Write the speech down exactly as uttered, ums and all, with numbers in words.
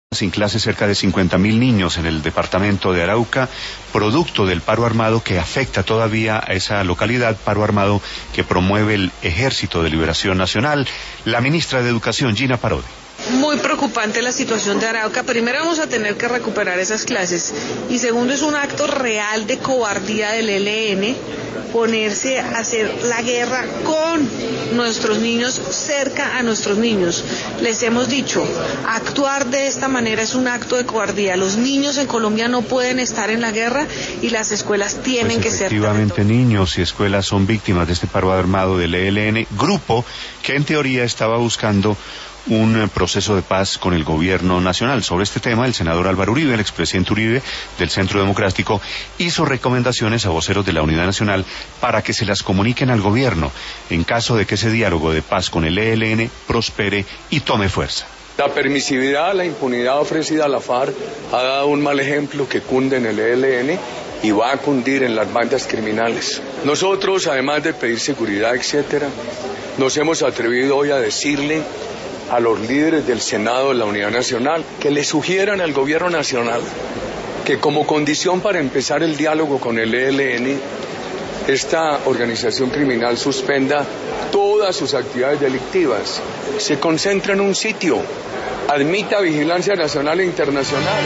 Sin clase cerca de cincuenta mil niños en el departamento de Arauca, producto del paro armado que afecta todavía a esa localidad, paro armado que promueve el Ejército de Liberación Nacional. La ministra de Educación, Gina Parodi. Muy preocupante la situación de Arauca. Primero vamos a tener que recuperar esas clases y segundo es un acto real de cobardía del E L N ponerse a hacer la guerra con nuestros niños, cerca a nuestros niños. Les hemos dicho, actuar de esta manera es un acto de cobardía. Los niños en Colombia no pueden estar en la guerra y las escuelas tienen pues que ser. Efectivamente, niños y escuelas son víctimas de este paro armado del E L N, grupo que en teoría estaba buscando un proceso de paz con el gobierno nacional. Sobre este tema, el senador Álvaro Uribe, el expresidente Uribe del Centro Democrático, hizo recomendaciones a voceros de la Unidad Nacional para que se las comuniquen al gobierno en caso de que ese diálogo de paz con el E L N prospere y tome fuerza. La permisividad, la impunidad ofrecida a la FARC ha dado un mal ejemplo que cunde en el E L N y va a cundir en las bandas criminales. Nosotros, además de pedir seguridad, etcétera, nos hemos atrevido hoy a decirle a los líderes del Senado de la Unidad Nacional que le sugieran al gobierno nacional que como condición para empezar el diálogo con el E L N, esta organización criminal suspenda todas sus actividades delictivas, se concentre en un sitio, admita vigilancia nacional e internacional.